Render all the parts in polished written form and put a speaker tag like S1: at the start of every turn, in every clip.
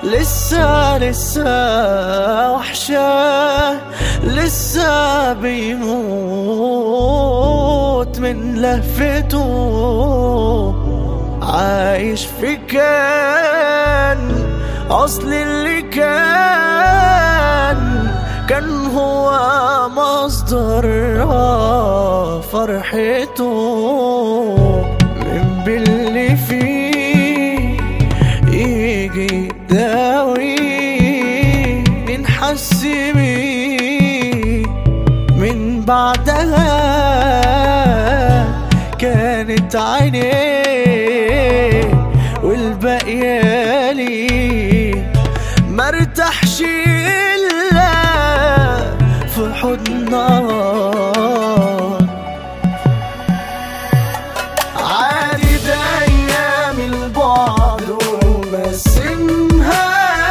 S1: لسه وحشاه، لسه بيموت من لهفته، عايش في كان أصل اللي كان هو مصدر فرحته، من باللي فيه يجي داوي نحس بيه، من بعدها كانت عينيه والباقية لي، مرتاحش إلا في حضنها. عادي ده أيام البعد ومقسمها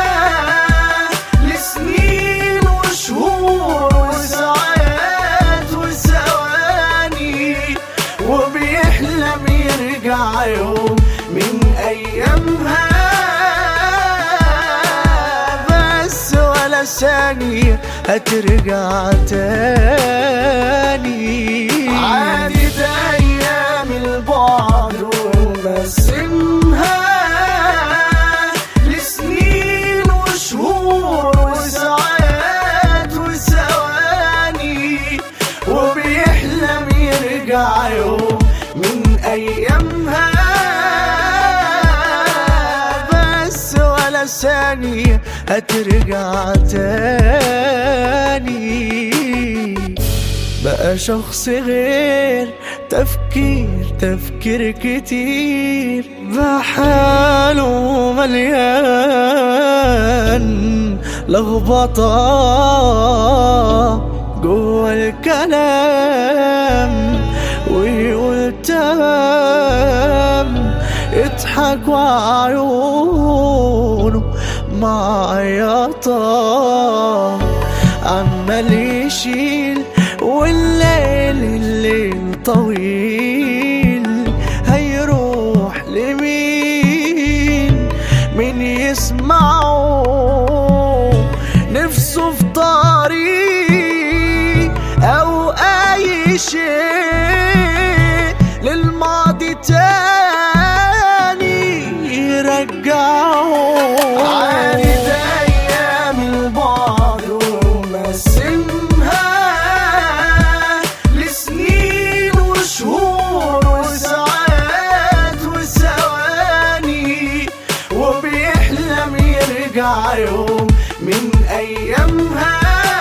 S1: لسنين وشهور وساعات وثواني، وبيحلم يرجع يوم من أيامها، بس ولا ثانية هترجع تاني. عادي ده أيام البعد ومقسمها لسنين وشهور وساعات وثواني، وبيحلم يرجع يوم من أيامها، بس ولا ثانية هترجع تاني. بقى شخص غير، تفكير كتير، بحاله مليان لخبطة جوا الكلام، ويقول تمام يضحك وعيونه معيطة، عمال يشيل والليل طويل، هيروح لمين مين يسمعه، نفسه في طريق أو أي شيء للماضي تاني يرجعه. عادي ده أيام البعد ومقسمها لسنين وشهور وساعات وثواني، وبيحلم يرجع يوم من أيامها،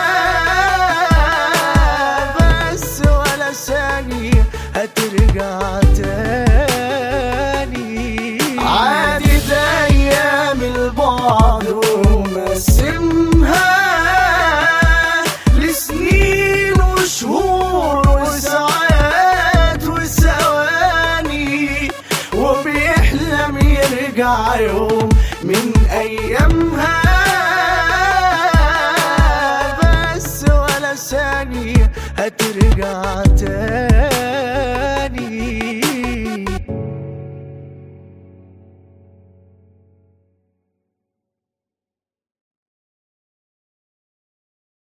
S1: بس ولا ثانية هترجع تاني. عادي ده أيام البعد ومقسمها لسنين وشهور وساعات وثواني، وبيحلم يرجع يوم من أيامها، بس ولا ثانية هترجع تاني.